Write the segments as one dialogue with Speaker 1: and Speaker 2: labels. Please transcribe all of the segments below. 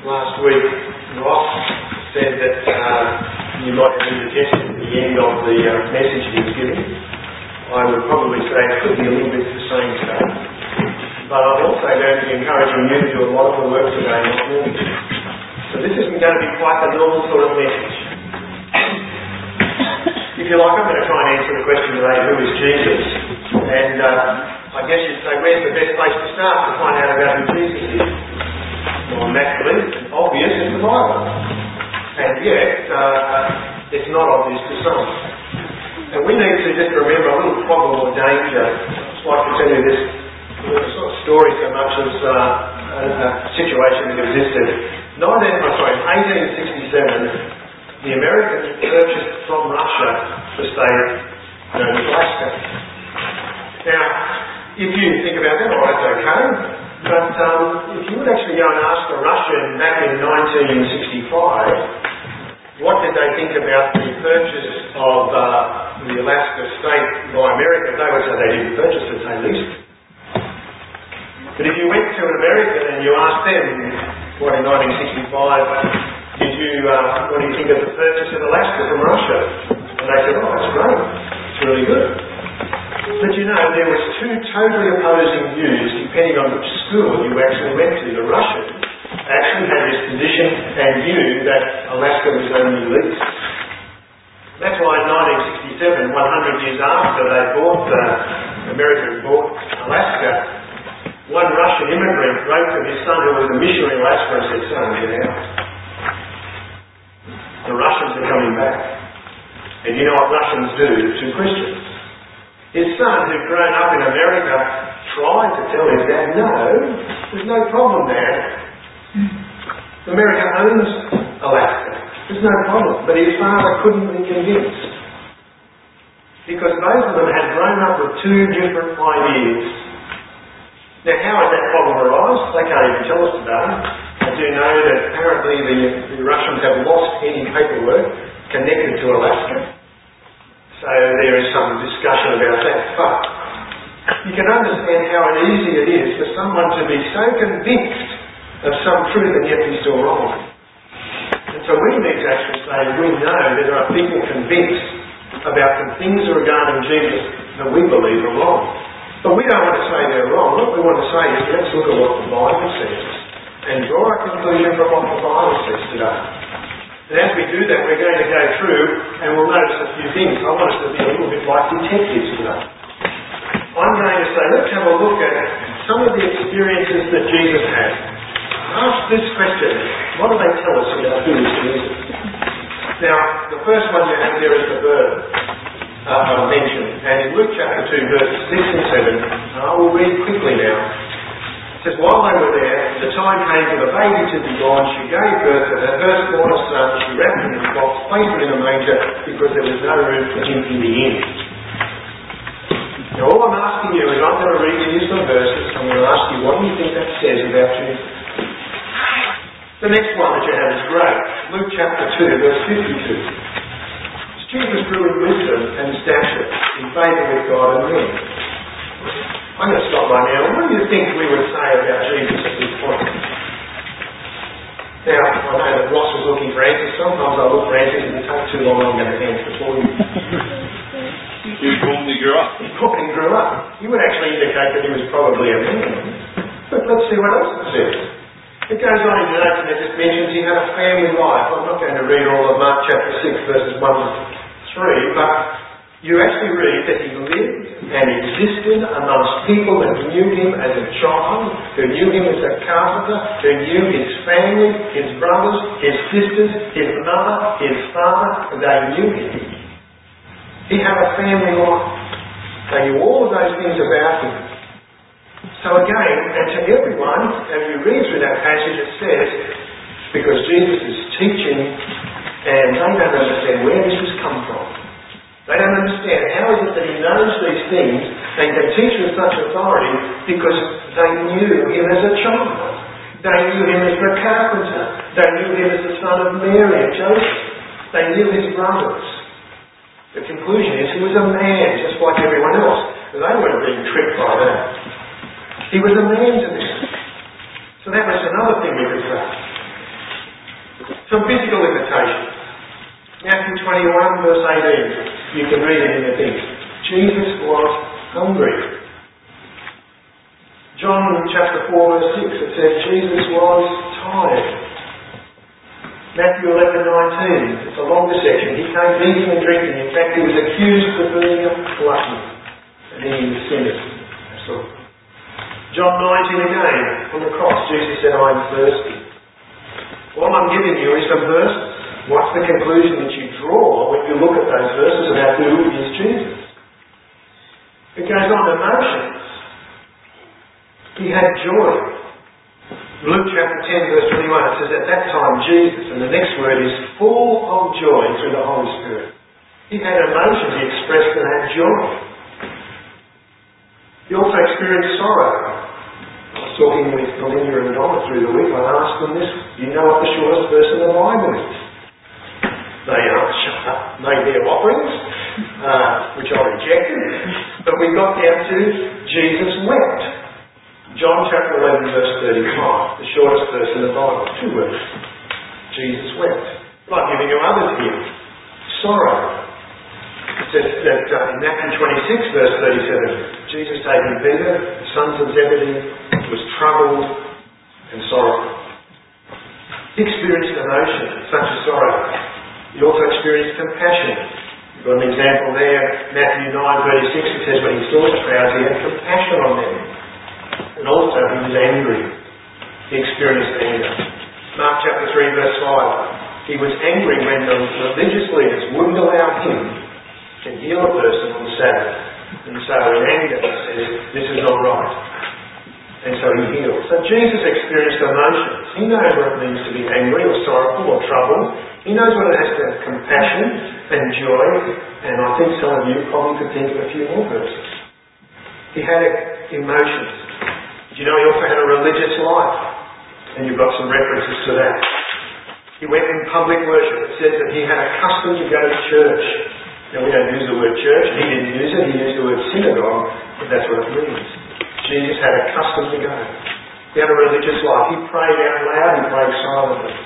Speaker 1: Last week, Ross said that you might have indigestion at the end of the message he was giving. I would probably say it could be a little bit the same today. But I'm also going to be encouraging you to do a lot of the work today, not me. So this isn't going to be quite the normal sort of message. If you like, I'm going to try and answer the question today, who is Jesus? And I guess you'd say, where's the best place to start to find out about who Jesus is? Well, naturally, obvious is the Bible. And yet, it's not obvious to some. And we need to just remember a little problem or danger. I'd just like to tell you this. It's not a story so much as a situation that existed. 1867, the Americans purchased from Russia the state known as Alaska. Now, if you think about that, all right, it's okay. But if you would actually go and ask a Russian back in 1965, what did they think about the purchase of the Alaska state by America, they would say they didn't purchase it, they leased it. But if you went to America and you asked them, what in 1965, what do you think of the purchase of Alaska from Russia? And they said, oh, that's great, it's really good. But you know, there was two totally opposing views depending on which school you actually went to. The Russians actually had this position and view that Alaska was only leased. That's why in 1967, 100 years after America bought Alaska, one Russian immigrant wrote to his son who was a missionary in Alaska and said, son, get out. The Russians are coming back. And you know what Russians do to Christians? His son, who'd grown up in America, tried to tell his dad, no, there's no problem, Dad. America owns Alaska. There's no problem. But his father couldn't be convinced. Because both of them had grown up with two different ideas. Now, how has that problem arisen? They can't even tell us today. I do know that apparently the Russians have lost any paperwork connected to Alaska. So there is some discussion about that. But you can understand how easy it is for someone to be so convinced of some truth and yet be still wrong. And so we need to actually say we know that there are people convinced about the things regarding Jesus that we believe are wrong. But we don't want to say they're wrong. What we want to say is let's look at what the Bible says and draw a conclusion from what the Bible says today. And as we do that, we're going to go through and we'll notice a few things. I want us to be a little bit like detectives today. I'm going to say, let's have a look at some of the experiences that Jesus had. Ask this question, what do they tell us about who is Jesus? Now, the first one you have there is the birth mentioned. And in Luke chapter 2, verses 6 and 7, I will read quickly now. It says, while they were there, the time came for the baby to be born. She gave birth to her firstborn son. She wrapped him in a cloth, placed him in a manger, because there was no room for him in the inn. Now all I'm asking you is I'm going to read to you some verses. I'm going to ask you, what do you think that says about Jesus? The next one that you have is great. Luke chapter 2, verse 52. Jesus grew in wisdom and stature, in favour with God and men. I'm going to stop right now. What do you think we would say about Jesus at this point? Now, I know that Ross was looking for answers. Sometimes I look for answers and it takes too long. I'm going to answer for you.
Speaker 2: He probably grew up.
Speaker 1: He probably grew up. He would actually indicate that he was probably a man. But let's see what else it says. It goes on in notes and it just mentions he had a family life. I'm not going to read all of Mark chapter 6 verses 1 to 3, but you actually read that he lived and existed amongst people that knew him as a child, who knew him as a carpenter, who knew his family, his brothers, his sisters, his mother, his father, they knew him. He had a family life. They knew all of those things about him. So again, and to everyone, as you read through that passage, it says, because Jesus is teaching and they don't understand where this has come from. They don't understand how is it that he knows these things and can teach with such authority, because they knew him as a child. They knew him as the carpenter. They knew him as the son of Mary and Joseph. They knew his brothers. The conclusion is he was a man just like everyone else. They weren't being tricked by that. He was a man to them. So that was another thing we could say. Some physical limitations. Matthew 21 verse 18. You can read it in the thing. Jesus was hungry. John chapter 4 verse 6, it says Jesus was tired. Matthew 11:19, it's a longer section. He came eating and drinking. In fact, he was accused of being a glutton and eating with sinners. That's all. John 19 again, on the cross, Jesus said, I am thirsty. All I'm giving you is some verses. What's the conclusion that you draw when you look at those verses about who is Jesus? It goes on, emotions. He had joy. Luke chapter 10 verse 21, it says, at that time Jesus, and the next word is full of joy through the Holy Spirit. He had emotions, he expressed and had joy. He also experienced sorrow. I was talking with Belinda and Donna through the week. I asked them this, do you know what the shortest verse in the Bible is? They shut up, made their offerings, which I rejected. But we got down to Jesus wept. John chapter 11 verse 35, the shortest verse in the Bible, 2 words. Jesus wept. But I'm giving you others here. Sorrow. It says that in Matthew 26 verse 37, Jesus taking Peter, the sons of Zebedee, was troubled and sorrowful. He experienced emotion, such as sorrow. He also experienced compassion. You've got an example there, Matthew 9:36, it says when he saw the crowds, he had compassion on them. And also he was angry. He experienced anger. Mark chapter 3 verse 5. He was angry when the religious leaders wouldn't allow him to heal a person on the Sabbath. And so in anger he says, this is not right. And so he healed. So Jesus experienced emotions. He knows what it means to be angry or sorrowful or troubled. He knows what it has to have compassion and joy. And I think some of you probably could think of a few more verses. He had emotions. Do you know he also had a religious life? And you've got some references to that. He went in public worship. It says that he had a custom to go to church. Now we don't use the word church. He didn't use it. He used the word synagogue. But that's what it means. Jesus had a custom to go. He had a religious life. He prayed out loud. He prayed silently.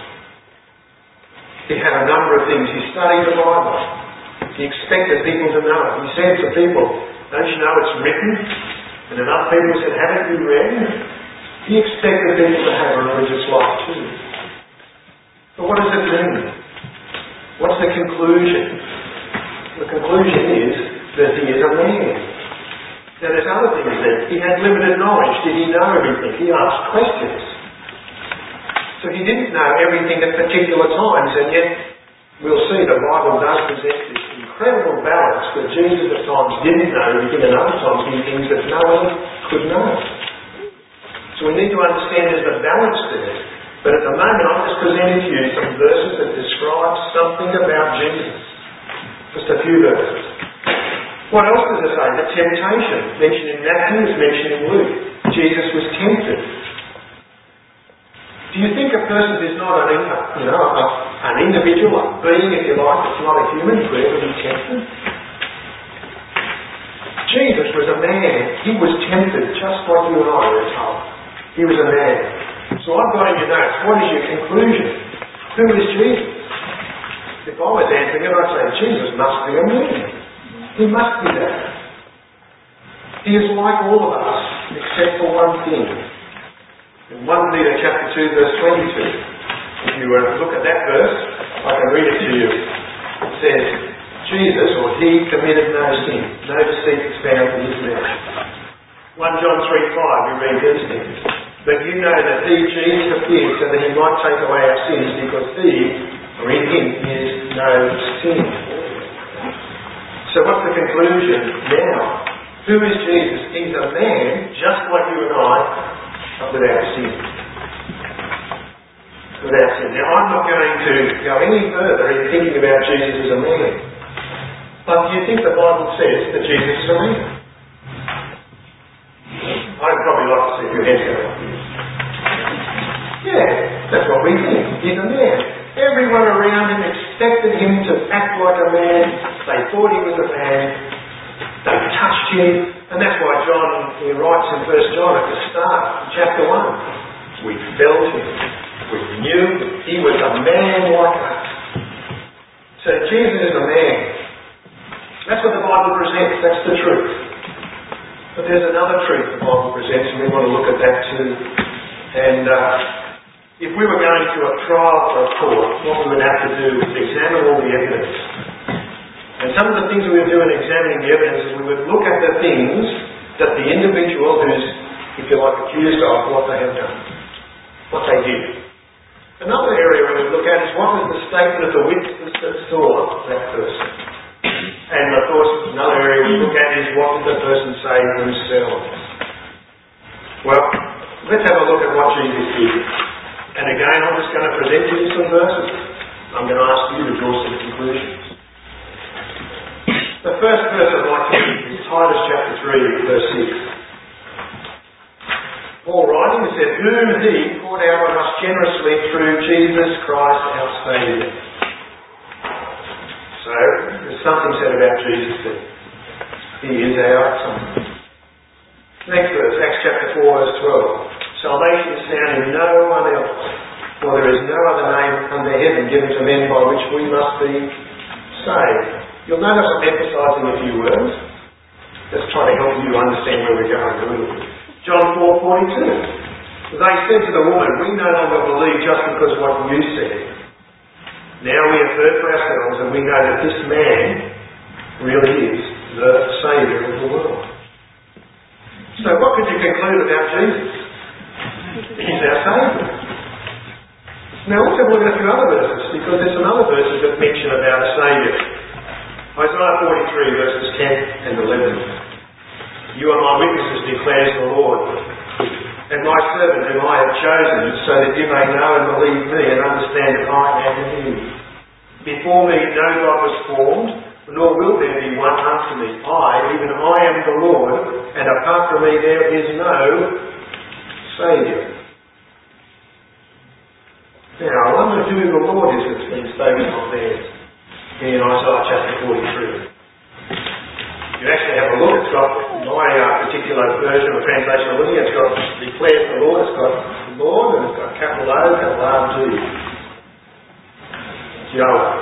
Speaker 1: He had a number of things. He studied the Bible. He expected people to know it. He said to people, don't you know it's written? And then other people said, haven't you read? He expected people to have a religious life too. But what does it mean? What's the conclusion? The conclusion is that he is a man. Now there's other things there. He had limited knowledge. Did he know everything? He asked questions. So he didn't know everything at particular times, and yet we'll see the Bible does present this incredible balance that Jesus at times didn't know everything and other times he things that no one could know. So we need to understand there's a balance there. But at the moment I'm just presenting to you some verses that describe something about Jesus. Just a few verses. What else does it say? The temptation. Mentioned in Matthew, is mentioned in Luke. Jesus was tempted. Do you think a person is not an individual, a being, if you like, that's not a human, could ever be tempted? Jesus was a man. He was tempted just like you and I were told. He was a man. So I've got in your notes, what is your conclusion? Who is Jesus? If I was answering it, I'd say Jesus must be a man. He must be that. He is like all of us, except for one thing. In 1 Peter chapter 2 verse 22, if you look at that verse, I can read it to you. It says, Jesus, or he, committed no sin. No deceit is found in his mouth. 1 John 3:5, we read these things. But you know that he, Jesus, appeared so that he might take away our sins, because he, or in him, is no sin. So what's the conclusion now? Who is Jesus? He's a man, just like you and I, but without sin. Without sin. Now, I'm not going to go any further in thinking about Jesus as a man. But do you think the Bible says that Jesus is a man? I'd probably like to see your hands go up. Yeah, that's what we think. He's a man. Everyone around him expected him to act like a man. They thought he was a man. They touched him. And that's why John, he writes in 1 John at the start, chapter 1. We felt him. We knew him. He was a man like us. So Jesus is a man. That's what the Bible presents. That's the truth. But there's another truth the Bible presents, and we want to look at that too. And if we were going to a trial or a court, what we would have to do is examine all the evidence. And some of the things we would do in examining the evidence is we would look at the things that the individual who's, if you like, accused of what they have done, what they did. Another area we would look at is what was the statement of the witnesses that saw that person. And of course, another area we look at is what did the person say themselves. Well, let's have a look at what Jesus did. And again, I'm just going to present you some verses. I'm going to ask you to draw some conclusions. The first verse I'd like to read is Titus chapter 3, verse 6. Paul writing said, whom he poured out on us generously through Jesus Christ our Saviour. So, there's something said about Jesus there. He is our Son. Next verse, Acts chapter 4, verse 12. Salvation is found in no one else, for there is no other name under heaven given to men by which we must be saved. You'll notice I'm emphasising a few words. Just trying to help you understand where we're going a little bit. John 4:42. They said to the woman, we no longer believe just because of what you said. Now we have heard for ourselves and we know that this man really is the Saviour of the world. So what could you conclude about Jesus? He's our Saviour. Now let's have a look at a few other verses, because there's some other verses that mention about a Saviour. Isaiah 43 verses 10 and 11. You are my witnesses, declares the Lord, and my servant whom I have chosen, so that you may know and believe me and understand that I am He. Before me no God was formed, nor will there be one after me. Even I am the Lord, and apart from me there is no Saviour. Now, I wonder who the Lord is that's been spoken of there in Isaiah chapter 43. You actually have a look, it's got my particular version or translation of looking, it's got declares the Lord, it's got the Lord, and it's got capital O, capital R, G. Jehovah.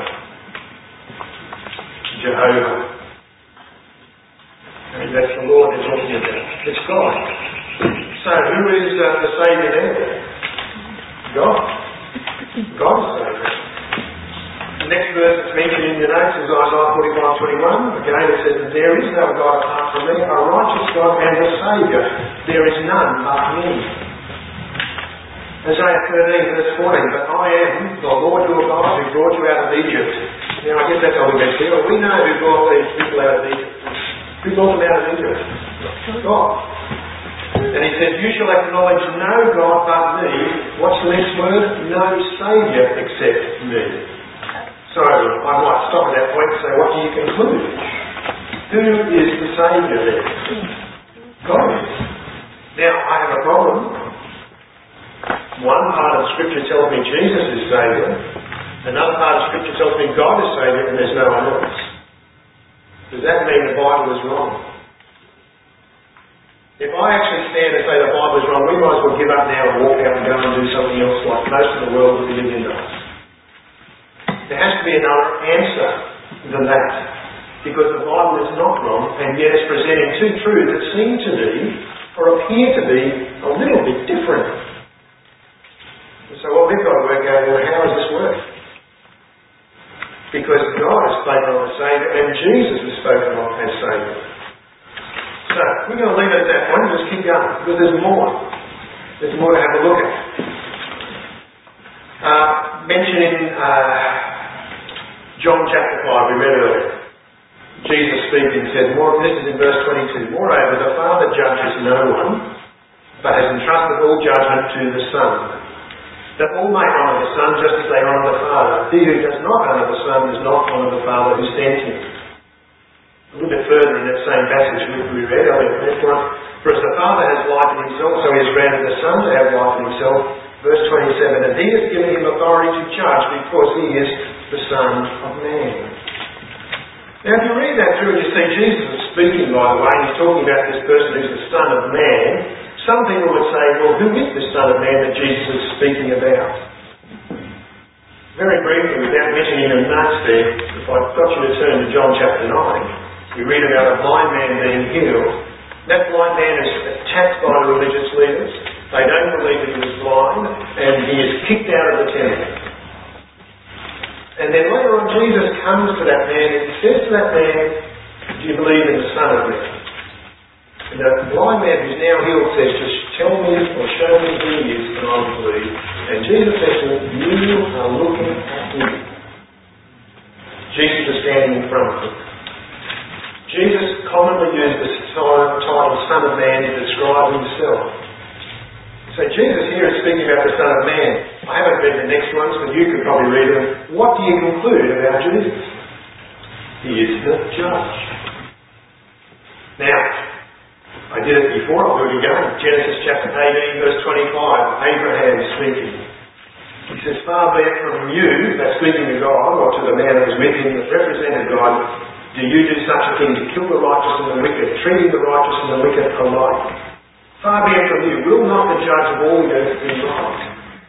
Speaker 1: Jehovah. And that's the Lord they're talking about. It's God. So who is the Saviour there? God. God is the Saviour. The next verse that's mentioned in your notes is Isaiah 45:21. Again it says, there is no God apart from me, a righteous God and a Saviour. There is none but me. Isaiah 13 verse 14. But I am the Lord your God who brought you out of Egypt. Now I guess that's all we can see. We know who brought these people out of Egypt. Who brought them out of Egypt? God. And he says, you shall acknowledge no God but me. What's the next word? No Saviour except me. So I might stop at that point and say, what do you conclude? Who is the Saviour there? God is. Now, I have a problem. One part of the Scripture tells me Jesus is Saviour. Another part of the Scripture tells me God is Saviour and there's no one else. Does that mean the Bible is wrong? If I actually stand and say the Bible is wrong, we might as well give up now and walk out and go and do something else like most of the world that we live in does. There has to be another answer than that. Because the Bible is not wrong, and yet it's presenting two truths that seem to be, or appear to be, a little bit different. And so what we've got to work out, well, how does this work? Because God is spoken of as Saviour, and Jesus is spoken of as Saviour. So, we're going to leave it at that point and just keep going, because there's more. There's more to have a look at. Mentioned in John chapter 5, we read earlier. Jesus speaking said, this is in verse 22, moreover, the Father judges no one, but has entrusted all judgment to the Son, that all may honour the Son just as they honour the Father. He who does not honour the Son does not honour the Father who sent him. A little bit further in that same passage we read earlier, for as the Father has life in himself, so he has granted the Son to have life in himself. Verse 27, and he has given him authority to judge because he is the Son of Man. Now if you read that through and you see Jesus speaking, by the way, and he's talking about this person who's the Son of Man, some people would say, well, who is the Son of Man that Jesus is speaking about? Very briefly, without mentioning your notes there, if I've got you to turn to John chapter 9, we read about a blind man being healed. That blind man is attacked by the religious leaders. They don't believe that he was blind, and he is kicked out of the temple. And then later on, Jesus comes to that man and says to that man, "Do you believe in the Son of Man?" And the blind man who's now healed says, "Just tell me or show me who he is and I will believe." And Jesus says to him, "You are looking at him." Jesus is standing in front of him. Jesus commonly used the title Son of Man to describe himself. So Jesus here is speaking about the Son of Man. I haven't read the next ones, but you could probably read them. What do you conclude about Jesus? He is the judge. Now, I did it before, I'll do it again. Genesis chapter 18, verse 25, Abraham speaking. He says, "Far be it from you," that's speaking to God, or to the man that was with him that represented God, "do you do such a thing, to kill the righteous and the wicked, treating the righteous and the wicked alike? Far be it from you, will not the judge of all the earth be right?"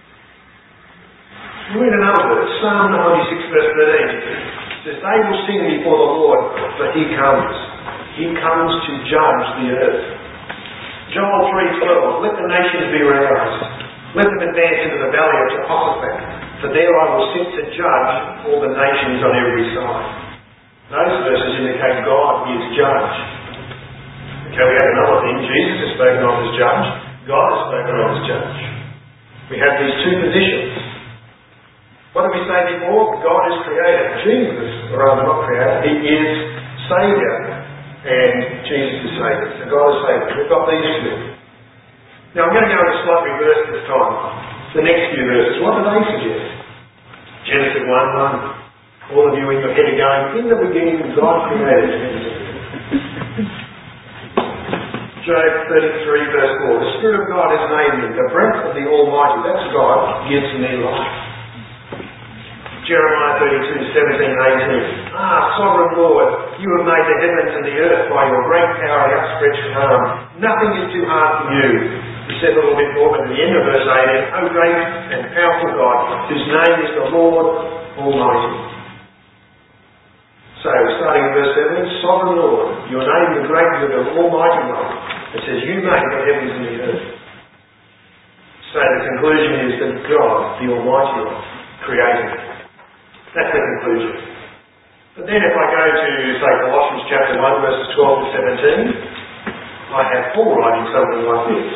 Speaker 1: We read another verse, Psalm 96, verse 13. It says, "They will sing before the Lord, for he comes. He comes to judge the earth." Joel 3:12, "Let the nations be roused. Let them advance into the valley of Jehoshaphat, for there I will sit to judge all the nations on every side." Those verses indicate God is judge. Okay, we have another thing. Jesus is spoken of as judge. God is spoken of as judge. We have these two positions. What did we say before? God is creator. Jesus, or rather not creator, he is Saviour. And Jesus is Saviour. So God is Saviour. We've got these two. Now I'm going to go in a slight reverse this time. The next few verses, what do they suggest? Genesis 1:1. All of you in your head are going, "In the beginning God created." Job 33 verse 4. "The Spirit of God has made me. The breath of the Almighty," that's God, "gives me life." Jeremiah 32, 17 and 18. "Ah, Sovereign Lord, you have made the heavens and the earth by your great power and outstretched arm. Nothing is too hard for you." He said a little bit more, but at the end of verse 18, "O great and powerful God, whose name is the Lord Almighty." So, starting in verse 7, "Sovereign Lord, your name is great, you're the Almighty One." It says, "You made the heavens and the earth." So the conclusion is that God, the Almighty One, created it. That's the conclusion. But then if I go to, say, Colossians chapter 1, verses 12 to 17, I have Paul writing something like this.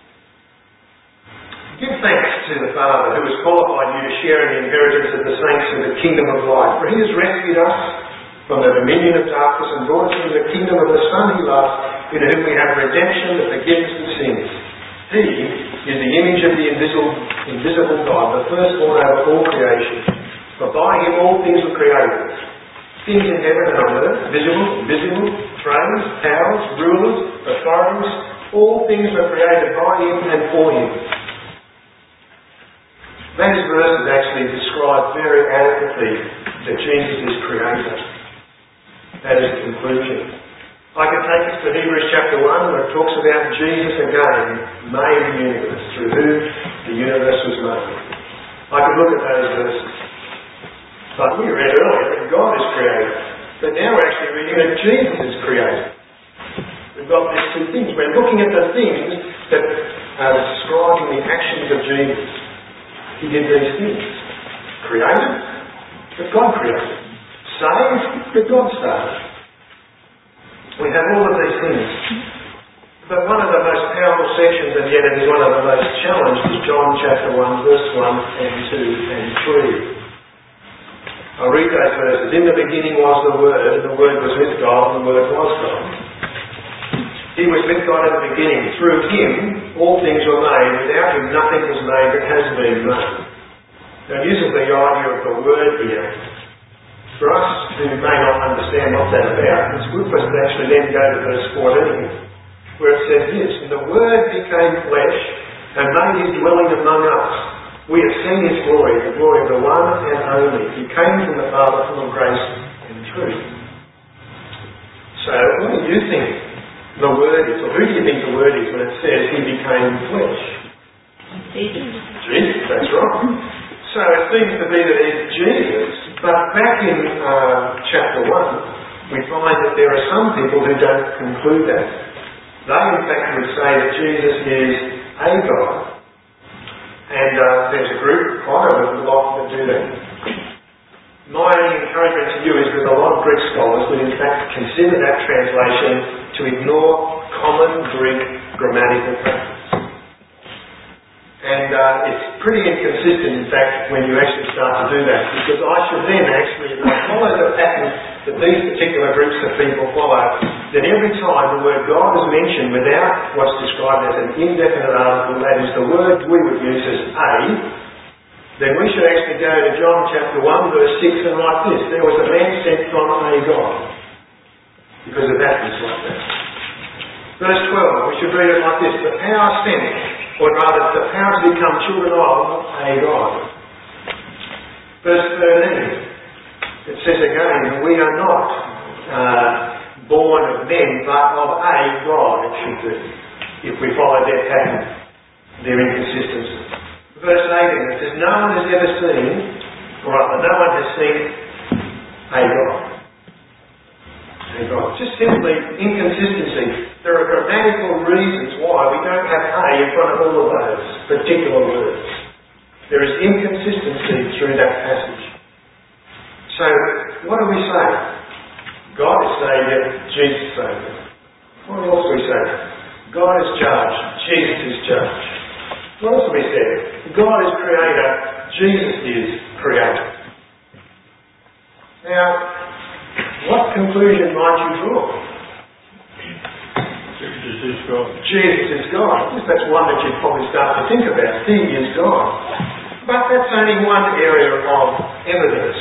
Speaker 1: "Give thanks to the Father who has qualified you to share in the inheritance of the saints of the kingdom of light. For he has rescued us from the dominion of darkness and brought us into the kingdom of the Son he loves, in whom we have redemption, the forgiveness of sins. He is the image of the invisible God, the firstborn over all creation. For by him all things were created, things in heaven and on earth, visible, invisible, thrones, powers, rulers, authorities, all things were created by him and for him." Those verses actually describe very adequately that Jesus is creator. That is the conclusion. I can take us to Hebrews chapter 1, where it talks about Jesus again made the universe, through whom the universe was made. I could look at those verses. But we read earlier that God is creator. But now we're actually reading that Jesus is creator. We've got these two things. We're looking at the things that are describing the actions of Jesus. He did these things. Created, but God created. Saved, but God saved. We have all of these things. But one of the most powerful sections, and yet it is one of the most challenged, is John chapter 1, verse 1 and 2 and 3. I'll read those verses. "In the beginning was the Word, and the Word was with God, and the Word was God. He was with God in the beginning. Through him all things were made. Without him nothing was made that has been made." Now it uses the idea of the Word here. For us who may not understand what that's about, it's good for us to actually then go to verse 14, where it says this, "And the Word became flesh and made his dwelling among us. We have seen his glory, the glory of the one and only. He came from the Father, full of grace and truth." So, what do you think the Word is? Or who do you think the Word is when it says he became flesh? Jesus, that's right. So it seems to be that it's Jesus, but back in chapter 1, we find that there are some people who don't conclude that. They in fact would say that Jesus is a God, and there's a group, quite a lot that do that. My encouragement to you is that a lot of Greek scholars would in fact consider that translation to ignore common Greek grammatical practice. And it's pretty inconsistent, in fact, when you actually start to do that, because I should then actually, if I follow the pattern that these particular groups of people follow, then every time the word God is mentioned without what's described as an indefinite article, that is the word we would use as a, then we should actually go to John chapter 1 verse 6 and write this: there was a man sent from a God. Because it happens like that. Verse 12, we should read it like this: the power sent, or rather the power to become children of a God. Verse 13, it says again, we are not born of men, but of a God, it should be, if we follow their pattern, their inconsistency. Verse 18, it says, no one has ever seen, or rather, no one has seen a God. A God. Just simply inconsistency. There are grammatical reasons why we don't have a in front of all of those particular words. There is inconsistency through that passage. So, what do we say? God is Saviour, Jesus is Saviour. What else do we say? God is Judge, Jesus is Judge. What else have we said? God is Creator, Jesus is Creator. Now, what conclusion might you draw?
Speaker 2: Jesus is God.
Speaker 1: Jesus is God. I guess that's one that you'd probably start to think about. He is God. But that's only one area of evidence.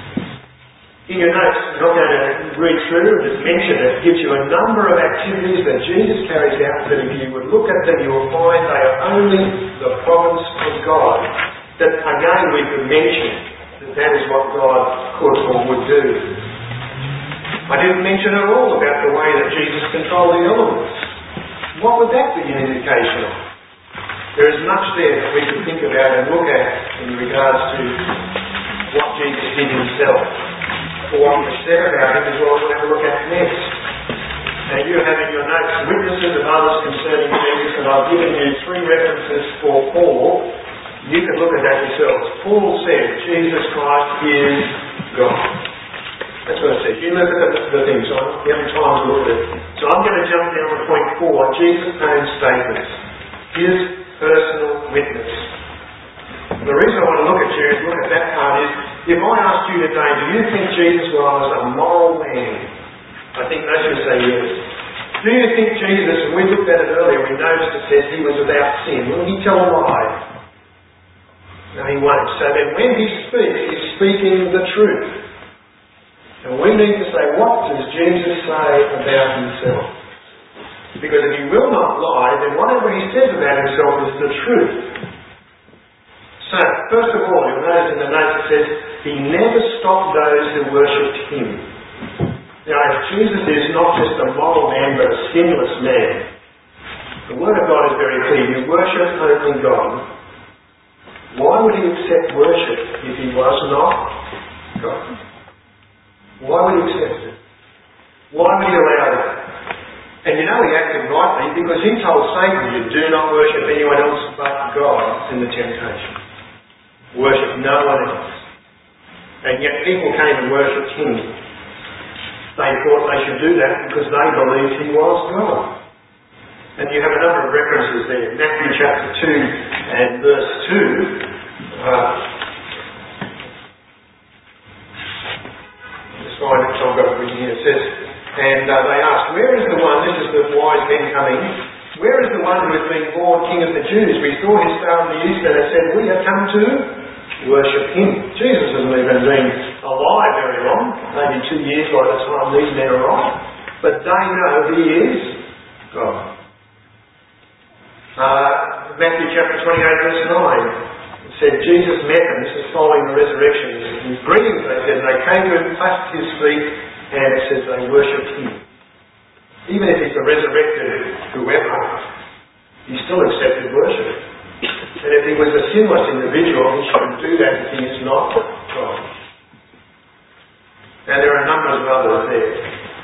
Speaker 1: In your notes, I'm not going to read through and just mention it. It gives you a number of activities that Jesus carries out that if you would look at them, you will find they are only the province of God. That again we could mention that is what God could or would do. I didn't mention at all about the way that Jesus controlled the elements. What would that be an indication of? There is much there that we could think about and look at in regards to what Jesus did himself. Or what was said about him is what we'll have a look at next. Now you have in your notes witnesses of others concerning Jesus, and I've given you 3 references for Paul. You can look at that yourselves. Paul said Jesus Christ is God. That's what it says. You look at the things. So you haven't time to look at it. So I'm going to jump down to point 4. Jesus' own statements. His personal witness. The reason I want to look at that part is, if I asked you today, do you think Jesus was a moral man? I think most of you say yes. Do you think Jesus, and we looked at it earlier, we noticed it says he was without sin. Will he tell a lie? No, he won't. So then when he speaks, he's speaking the truth. And we need to say, what does Jesus say about himself? Because if he will not lie, then whatever he says about himself is the truth. So, first of all, you'll notice in the notes it says, he never stopped those who worshipped him. Now, if Jesus is not just a moral man, but a sinless man, the Word of God is very clear. You worship only God. Why would he accept worship if he was not God? Why would he accept it? Why would he allow that? And you know he acted rightly because he told Satan, you do not worship anyone else but God in the temptation. Worship no one else. And yet people came and worshipped him. They thought they should do that because they believed he was God. And you have a number of references there. Matthew chapter 2 and verse 2. Just find it, so I've got it written here. It says, and they asked, where is the one, this is the wise men coming, where is the one who has been born King of the Jews? We saw his star in the east and it said, we have come to worship him. Jesus hasn't even been alive very long, maybe 2 years by the time these men arrive. But they know he is God. Matthew chapter 28 verse 9. It said Jesus met them, this is following the resurrection. His greetings, they said, they came to him, clasped his feet, and it says they worshipped him. Even if he's the resurrected whoever, he still accepted worship. And if he was a sinless individual, he shouldn't do that if he is not God. And there are numbers of others there.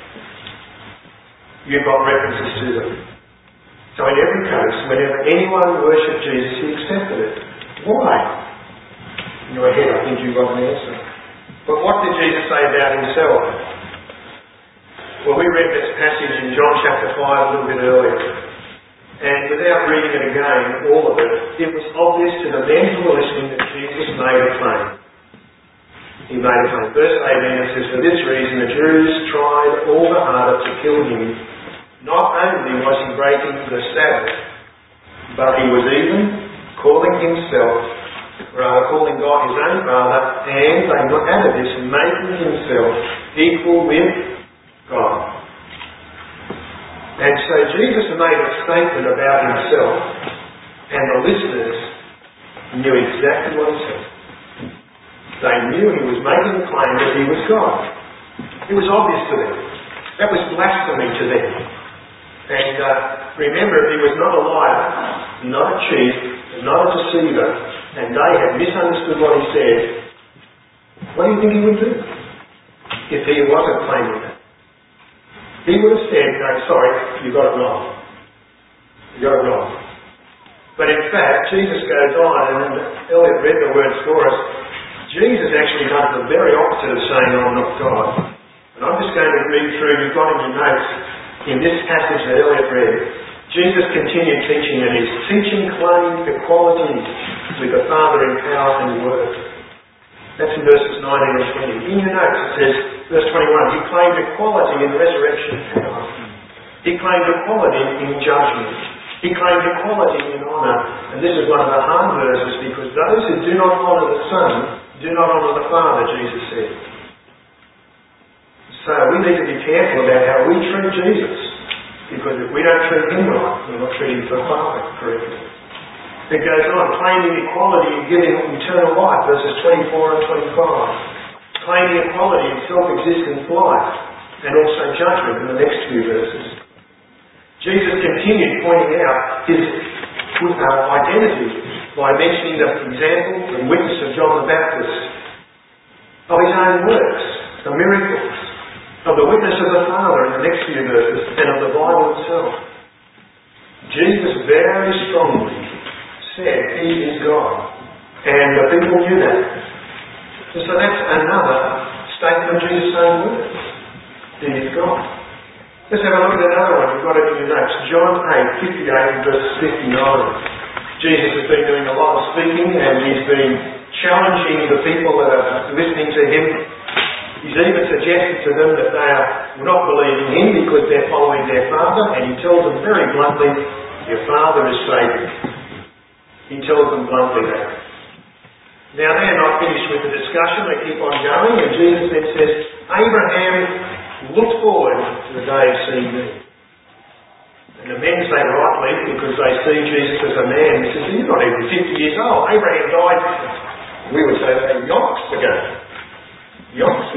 Speaker 1: You've got references to them. So in every case, whenever anyone worshipped Jesus, he accepted it. Why? In your head, I think you've got an answer. But what did Jesus say about himself? Well, we read this passage in John chapter 5 a little bit earlier. And without reading it again, all of it, it was obvious to the men who were listening that Jesus made a claim. He made a claim. Verse 18, it says, "For this reason the Jews tried all the harder to kill him. Not only was he breaking the Sabbath, but he was even calling God his own Father, and they added this, making himself equal with God." And so Jesus made a statement about himself, and the listeners knew exactly what he said. They knew he was making a claim that he was God. It was obvious to them. That was blasphemy to them. And remember, he was not a liar, not a cheat, not a deceiver, and they had misunderstood what he said. What do you think he would do if he wasn't claiming that? He would have said, "No, sorry, you got it wrong. You got it wrong." But in fact, Jesus goes on, and Elliot read the words for us. Jesus actually does the very opposite of saying, "I'm not God." And I'm just going to read through, you've got in your notes, in this passage that Elliot read, Jesus continued teaching, and his teaching claimed equality with the Father in power and word. That's in verses 19 and 20. In your notes it says, verse 21, he claimed equality in resurrection power. He claimed equality in judgment. He claimed equality in honour. And this is one of the hard verses, because those who do not honour the Son do not honour the Father, Jesus said. So we need to be careful about how we treat Jesus, because if we don't treat him right, we're not treating the Father correctly. It goes on, claiming equality and giving eternal life, verses 24 and 25. Claiming equality in self-existent life, and also judgment in the next few verses. Jesus continued pointing out his identity by mentioning the example and witness of John the Baptist, of his own works, the miracles, of the witness of the Father in the next few verses, and of the Bible itself. Jesus very strongly said he is God, and the people knew that. And so that's another statement of Jesus' own words. He is God. Let's have a look at another one. You've got it in your notes. John 8:58 and verse 59. Jesus has been doing a lot of speaking, and he's been challenging the people that are listening to him. He's even suggested to them that they are not believing him because they're following their Father, and he tells them very bluntly, your Father is Satan. He tells them bluntly that. Now they're not finished with the discussion, they keep on going, and Jesus then says, Abraham looked forward to the day of seeing me. And the men say rightly, because they see Jesus as a man, he says, he's not even 50 years old. Abraham died, we would say, yonks ago. Yonks.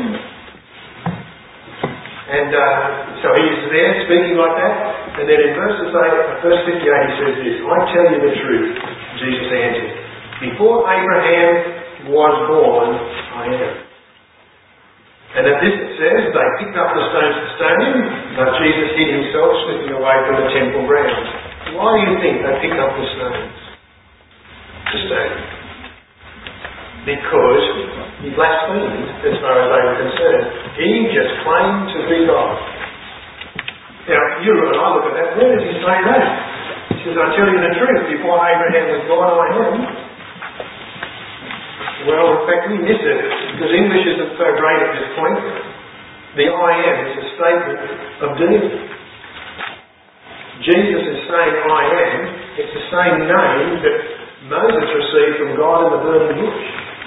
Speaker 1: And so he's there speaking like that, and then in verse 58 he says this, I tell you the truth, Jesus answered, before Abraham was born, I am. And at this it says, they picked up the stones to stone him, but Jesus hid himself, slipping away from the temple grounds. Why do you think they picked up the stones to stone him? Because he blasphemed as far as they were concerned. He just claimed to be God. Now, you and I look at that, where does he say that? He says, I tell you the truth, before Abraham was born, I am. Well, in fact, we miss it, because English isn't so great at this point. The I am is a statement of deity. Jesus is saying I am. It's the same name that Moses received from God in the burning bush.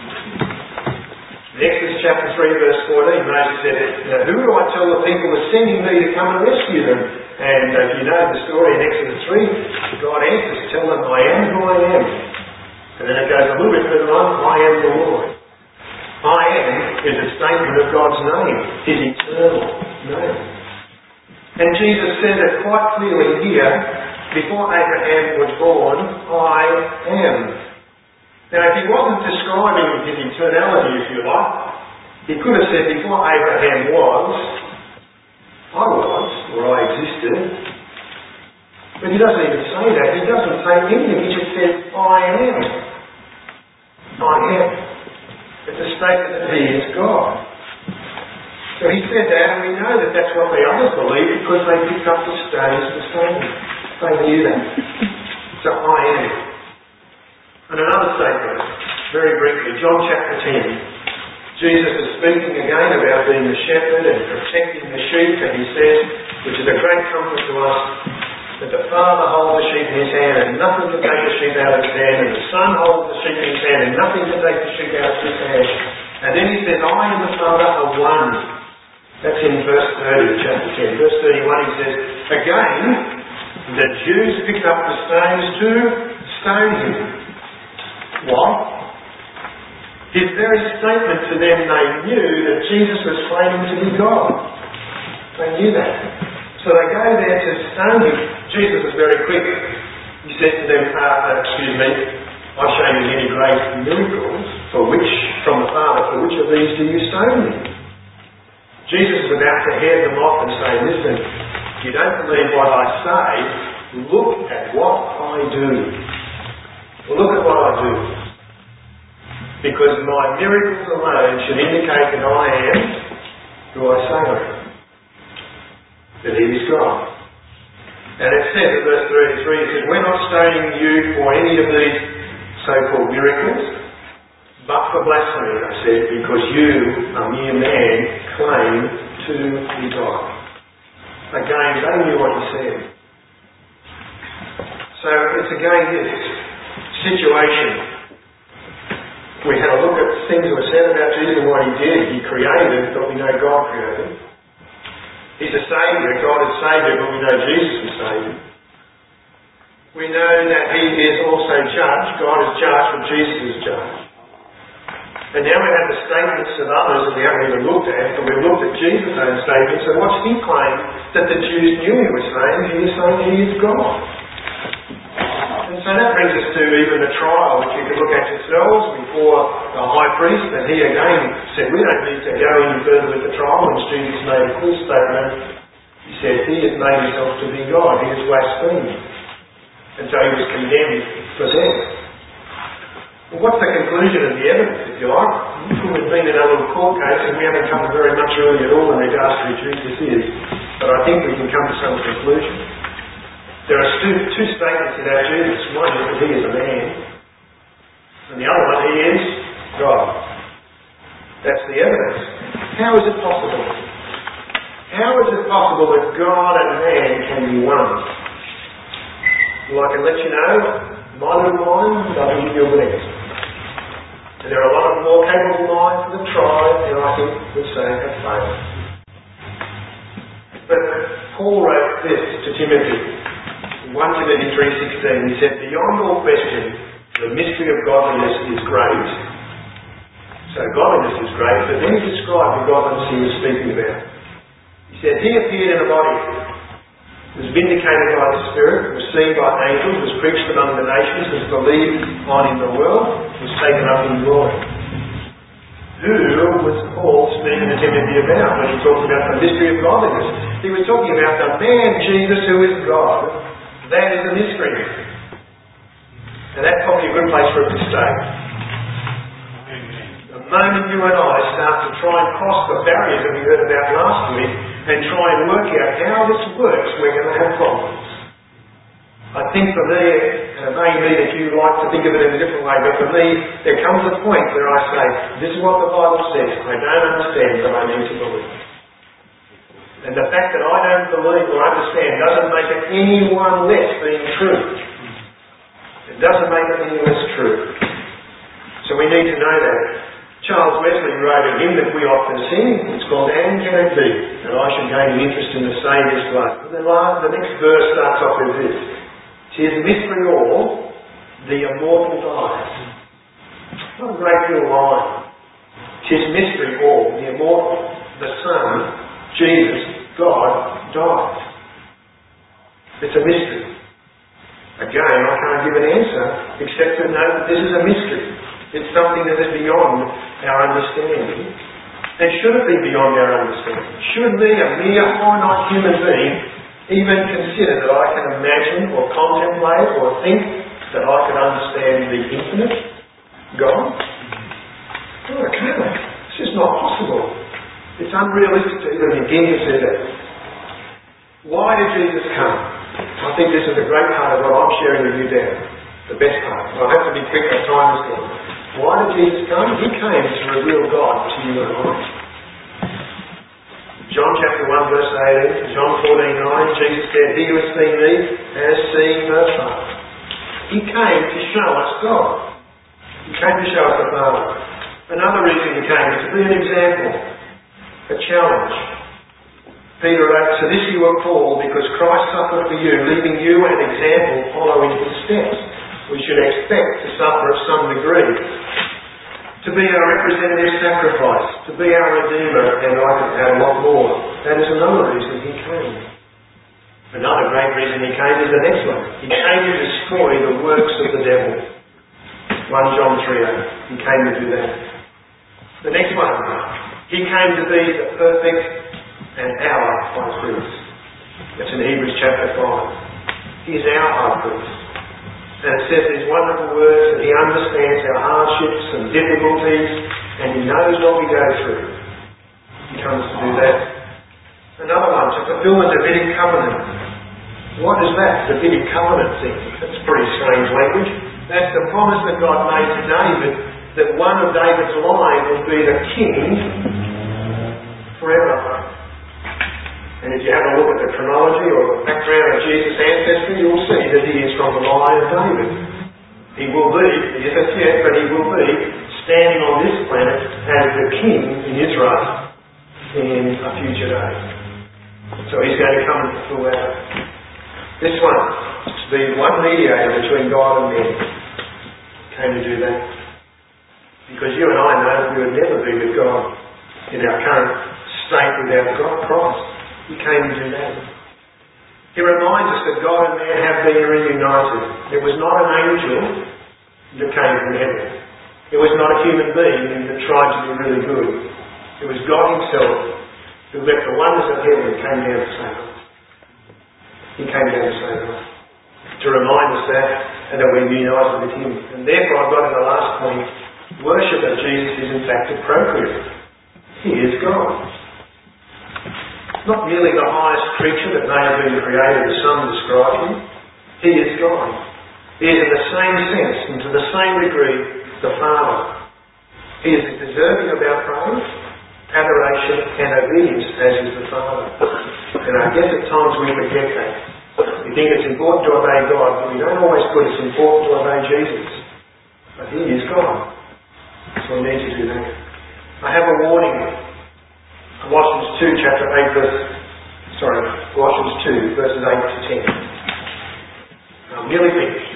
Speaker 1: In Exodus chapter 3 verse 14, Moses said, who do I tell the people are sending me to come and rescue them? And if you know the story in Exodus 3, God answers, tell them I am who I am. And then it goes a little bit further on, I am the Lord. I am is a statement of God's name, his eternal name. And Jesus says it quite clearly here, before Abraham was born, I am. Now, if he wasn't describing his eternality, if you like, he could have said, before Abraham was, I was, or I existed. But he doesn't even say that. He doesn't say anything. He just says, I am. I am. It's a statement that he is God. So he said that, and we know that that's what the others believed because they picked up the stones to stone him. They knew that. So I am. And another statement, very briefly, John chapter 10. Jesus is speaking again about being the shepherd and protecting the sheep, and he says, which is a great comfort to us, that the Father holds the sheep in his hand and nothing can take the sheep out of his hand, and the Son holds the sheep in his hand and nothing can take the sheep out of his hand. And then he says, I and the Father are one. That's in verse 30, chapter 10. Verse 31 he says, again, the Jews picked up the stones to stone him. Why? His very statement to them, they knew that Jesus was claiming to be God. They knew that. So they go there to stone him. Jesus was very quick. He said to them, I've shown you many great miracles, from the Father, for which of these do you stone me? Jesus is about to head them off and say, listen, if you don't believe what I say, look at what I do. Look at what I do. Because my miracles alone should indicate that I am who I say I am. That he is God. And it says in verse 33, it says, we're not stoning you for any of these so-called miracles, but for blasphemy, I said, because you, a mere man, claim to be God. Again, they knew what he said. So it's again this situation. We had a look at things that were said about Jesus and what he did. He created, but we know God created. He's a Saviour. God is Saviour, but we know Jesus is Saviour. We know that he is also judge. God is judge, but Jesus is judge. And now we have the statements of others that we haven't even looked at, but we've looked at Jesus' own statements, and what's he claim that the Jews knew he was saying? He is saying he is God. And so that brings us to even the trial, which you can look at yourselves before the high priest, and he again said, we don't need to go any further with the trial, and Jesus made a clear statement. He said, he has made himself to be God, he has blasphemed. And so he was condemned for them. Well, what's the conclusion of the evidence, if you like? We've been in a little court case, and we haven't come very much really at all in regards to who Jesus is, but I think we can come to some conclusion. There are two statements about Jesus. One is that he is a man, and the other one, he is God. That's the evidence. How is it possible? How is it possible that God and man can be one? Well, I can let you know, my little mind doesn't give you a good answer. And there are a lot of more capable minds that have tried, and I think would say have failed. But Paul wrote this to Timothy. 1 Timothy 3:16, he said, beyond all question, the mystery of godliness is great. So godliness is great, but then he described the godliness he was speaking about. He said, he appeared in a body, was vindicated by the Spirit, was seen by angels, was preached among the nations, was believed on in the world, was taken up in glory. Who was Paul speaking to Timothy about when he talked about the mystery of godliness? He was talking about the man Jesus who is God. That is a mystery. And that's probably a good place for it to stay. The moment you and I start to try and cross the barriers that we heard about last week and try and work out how this works, we're going to have problems. I think for me, and it may be that you like to think of it in a different way, but for me, there comes a point where I say, this is what the Bible says. I don't understand, but I need to believe. And the fact that I don't believe or understand doesn't make it any one less being true. It doesn't make it any less true. So we need to know that. Charles Wesley wrote a hymn that we often sing. It's called And Can It Be? That I should gain an interest in the Saviour's blood. The next verse starts off with this. 'Tis mystery all, the immortal dies. What a great little line. 'Tis mystery all, the immortal, the Son, Jesus, God, died. It's a mystery. Again, I can't give an answer except to know that this is a mystery. It's something that is beyond our understanding. And should it be beyond our understanding? Should me, a mere finite human being, even consider that I can imagine or contemplate or think that I can understand the infinite God? No, I can't. It's just not possible. It's unrealistic to even begin to see that. Why did Jesus come? I think this is a great part of what I'm sharing with you now. The best part. I'll have to be quick, my time is gone. Why did Jesus come? He came to reveal God to you and I. John chapter 1 verse 18, John 14:9, Jesus said, "He who has seen me has seen the Father." He came to show us God. He came to show us the Father. Another reason he came is to be an example, a challenge. Peter wrote, "To this you are called, because Christ suffered for you, leaving you an example following his steps." We should expect to suffer of some degree. To be our representative sacrifice, to be our Redeemer, and I could add a lot more. That is another reason he came. Another great reason he came is the next one. He came to destroy the works of the devil. 1 John 3:8. He came to do that. The next one. He came to be the perfect and our high priest. That's in Hebrews chapter 5. He is our high priest. And it says these wonderful words that he understands our hardships and difficulties and he knows what we go through. He comes to do that. Another one, to fulfill the Davidic covenant. What is that, Davidic covenant thing? That's pretty strange language. That's the promise that God made to David that one of David's line would be the king forever. And if you have a look at the chronology or the background of Jesus' ancestry, you'll see that he is from the line of David. He will be, he isn't yet, but he will be standing on this planet as the king in Israel in a future day. So he's going to come and fulfill that. This one, to be one mediator between God and man, came to do that. Because you and I know we would never be with God in our current state without God, Christ. He came to do that. He reminds us that God and man have been reunited. It was not an angel that came from heaven. It was not a human being that tried to be really good. It was God himself who left the wonders of heaven and came down to save us. He came down to save us. To remind us that and that we're united with him. And therefore I've got in the last point, worship of Jesus is in fact appropriate. He is God. Not merely the highest creature that may have been created, as some describe him. He is God. He is in the same sense and to the same degree the Father. He is deserving of our praise, adoration and obedience as is the Father. And I guess at times we forget that. We think it's important to obey God, but we don't always put it's important to obey Jesus. But he is God. So we need to do that. I have a warning. Colossians 2 verses 8 to 10. I'm nearly finished.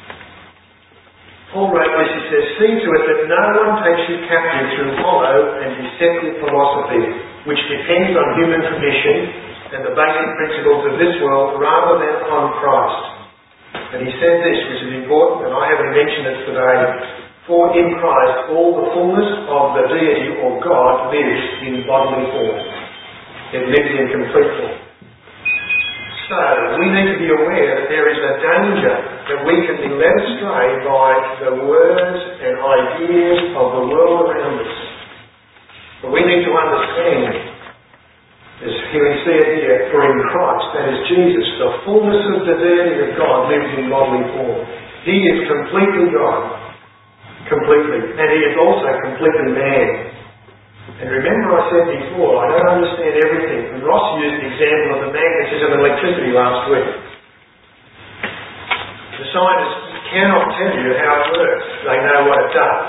Speaker 1: Paul wrote this, he says, "See to it that no one takes you captive through hollow and deceptive philosophy, which depends on human tradition and the basic principles of this world rather than on Christ." And he said this, which is important, and I haven't mentioned it today, "For in Christ all the fullness of the deity or God lives in bodily form." It lives in complete form. So, we need to be aware that there is a danger that we can be led astray by the words and ideas of the world around us. But we need to understand, as we see it here, for in Christ, that is Jesus, the fullness of the deity of God lives in bodily form. He is completely God. Completely. And he is also completely man. And remember I said before, I don't understand everything. And Ross used the example of the magnetism of electricity last week. The scientists cannot tell you how it works. They know what it does.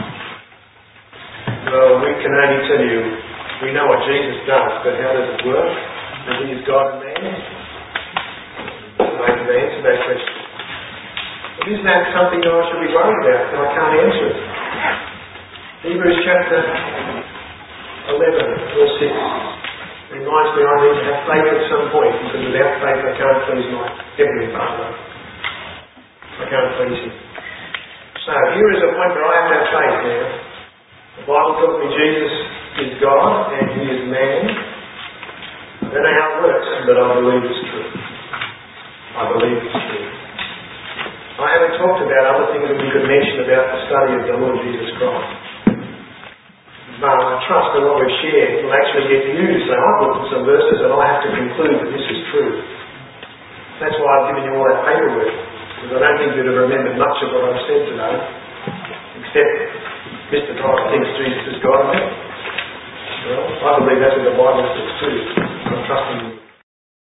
Speaker 1: Well, we can only tell you, we know what Jesus does, but how does it work? And he is God and man? They can answer that question. But is that something that I should be worried about? And I can't answer it. Hebrews chapter 11, verse 6 reminds me I need to have faith at some point, because without faith I can't please my Heavenly Father. I can't please him. So here is a point where I have to have faith now. The Bible tells me Jesus is God and He is man. I don't know how it works, but I believe it's true. I believe it's true. I haven't talked about other things that we could mention about the study of the Lord Jesus Christ. But I trust that what we've shared will actually get you to say, I've looked at some verses and I have to conclude that this is true. That's why I've given you all that paperwork. Because I don't think you'd have remembered much of what I've said today. Except Mr. Tyler thinks Jesus is God. Well, I believe that's what the Bible says too. I'm trusting you.